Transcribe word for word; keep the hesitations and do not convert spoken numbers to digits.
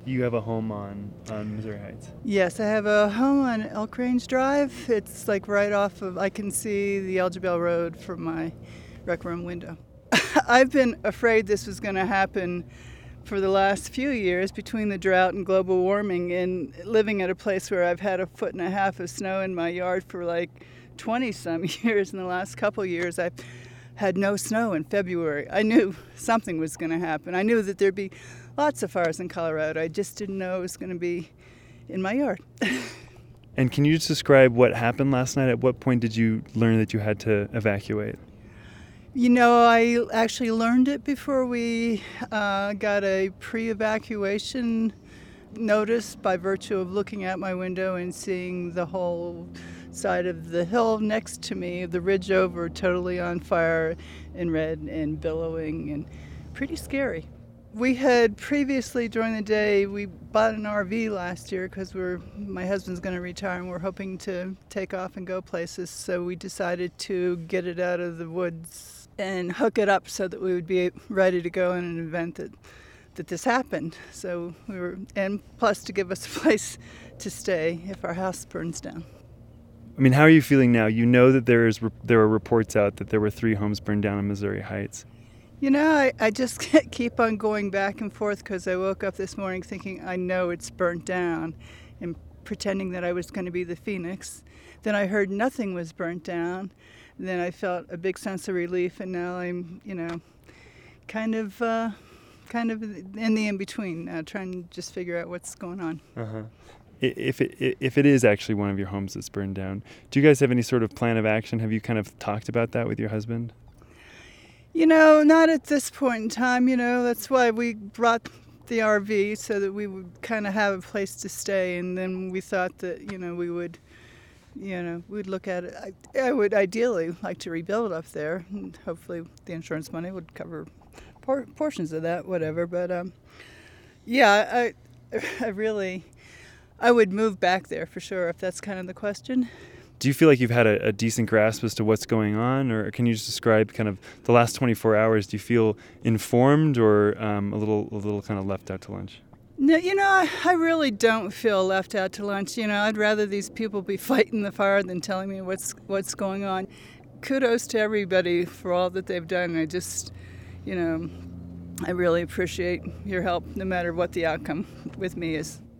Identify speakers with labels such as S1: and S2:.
S1: You have a home on, on Missouri Heights.
S2: Yes, I have a home on Elk Range Drive. It's like right off of, I can see the Elgin Road from my rec room window. I've been afraid this was going to happen for the last few years between the drought and global warming, and living at a place where I've had a foot and a half of snow in my yard for like twenty some years. In the last couple years, I've had no snow in February. I knew something was going to happen. I knew that there'd be lots of fires in Colorado. I just didn't know it was going to be in my yard.
S1: And can you just describe what happened last night? At what point did you learn that you had to evacuate?
S2: You know, I actually learned it before we uh, got a pre-evacuation notice by virtue of looking out my window and seeing the whole side of the hill next to me, the ridge over, totally on fire and red and billowing and pretty scary. We had previously during the day, we bought an R V last year because we're my husband's going to retire and we're hoping to take off and go places. So we decided to get it out of the woods and hook it up so that we would be ready to go in an event that, that this happened. So we were, and plus to give us a place to stay if our house burns down.
S1: I mean, how are you feeling now? You know that there is there are reports out that there were three homes burned down in Missouri Heights.
S2: You know, I, I just keep on going back and forth because I woke up this morning thinking I know it's burnt down and pretending that I was going to be the phoenix. Then I heard nothing was burnt down. And then I felt a big sense of relief, and now I'm, you know, kind of, uh, kind of in the in-between now, trying to just figure out what's going on.
S1: Uh-huh. If it if it is actually one of your homes that's burned down, do you guys have any sort of plan of action? Have you kind of talked about that with your husband?
S2: You know, not at this point in time. You know, that's why we brought the R V so that we would kind of have a place to stay, and then we thought that, you know, we would. You know, we'd look at it. I, I would ideally like to rebuild up there, and hopefully the insurance money would cover por- portions of that, whatever. But um, yeah, I, I really, I would move back there for sure if that's kind of the question.
S1: Do you feel like you've had a, a decent grasp as to what's going on, or can you just describe kind of the last twenty-four hours? Do you feel informed, or um, a little, a little kind of left out to lunch?
S2: No, you know, I, I really don't feel left out to lunch. You know, I'd rather these people be fighting the fire than telling me what's what's going on. Kudos to everybody for all that they've done. I just, you know, I really appreciate your help no matter what the outcome with me is.